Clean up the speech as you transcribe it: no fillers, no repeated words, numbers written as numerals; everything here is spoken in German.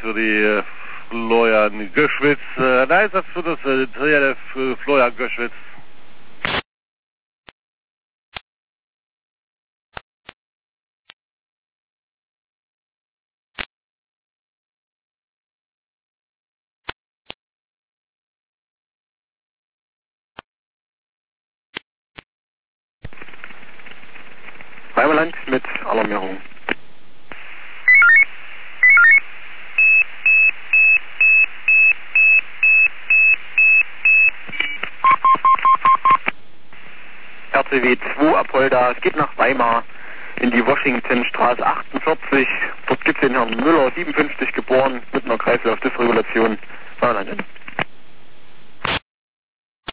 für die Florian Göschwitz. Ein Einsatz für das TLF Florian Göschwitz. Reimerland mit Alarmierung. RCW 2 Apolda geht nach Weimar in die Washingtonstraße 48. Dort gibt es den Herrn Müller, 57 geboren, mit einer Kreislaufdysregulation. Reimerland.